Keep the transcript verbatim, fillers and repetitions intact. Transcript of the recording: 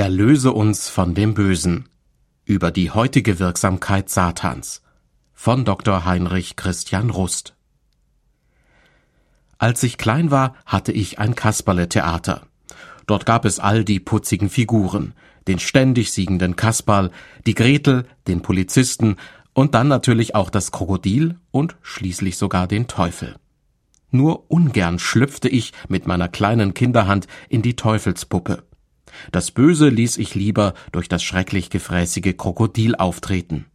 Erlöse uns von dem Bösen. Über die heutige Wirksamkeit Satans. Von Doktor Heinrich Christian Rust. Als ich klein war, hatte ich ein Kasperle-Theater. Dort gab es all die putzigen Figuren, den ständig siegenden Kasperl, die Gretel, den Polizisten und dann natürlich auch das Krokodil und schließlich sogar den Teufel. Nur ungern schlüpfte ich mit meiner kleinen Kinderhand in die Teufelspuppe. Das Böse ließ ich lieber durch das schrecklich gefräßige Krokodil auftreten.